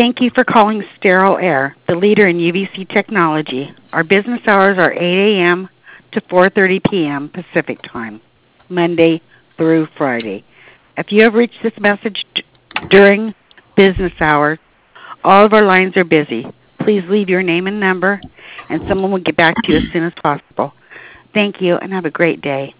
Thank you for calling Sterile Air, the leader in UVC technology. Our business hours are 8 a.m. to 4:30 p.m. Pacific Time, Monday through Friday. If you have reached this message during business hours, all of our lines are busy. Please leave your name and number, and someone will get back to you as soon as possible. Thank you, and have a great day.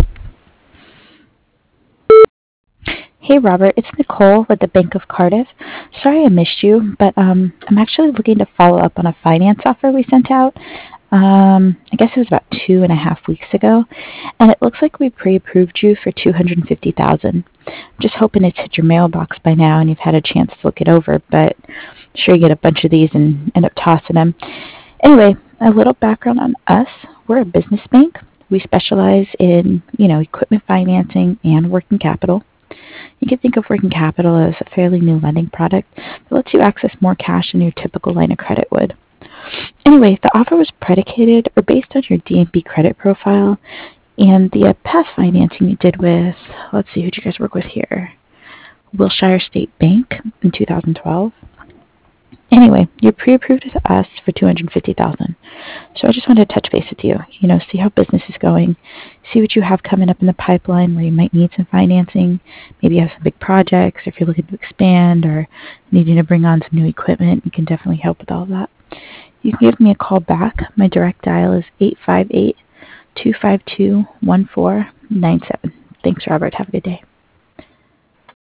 Hey Robert, it's Nicole with the Bank of Cardiff. Sorry I missed you, but I'm actually looking to follow up on a finance offer we sent out. I guess it was about 2.5 weeks ago, and it looks like we pre-approved you for $250,000. I'm just hoping it's hit your mailbox by now and you've had a chance to look it over, but I'm sure you get a bunch of these and end up tossing them. Anyway, a little background on us. We're a business bank. We specialize in, equipment financing and working capital. You can think of working capital as a fairly new lending product that lets you access more cash than your typical line of credit would. Anyway, the offer was predicated or based on your DNB credit profile and the past financing you did with, let's see, who did you guys work with here? Wilshire State Bank in 2012. Anyway, you're pre-approved to us for $250,000. So I just wanted to touch base with you, see how business is going, see what you have coming up in the pipeline where you might need some financing. Maybe you have some big projects, or if you're looking to expand or needing to bring on some new equipment, we can definitely help with all of that. You can give me a call back. My direct dial is 858-252-1497. Thanks, Robert. Have a good day.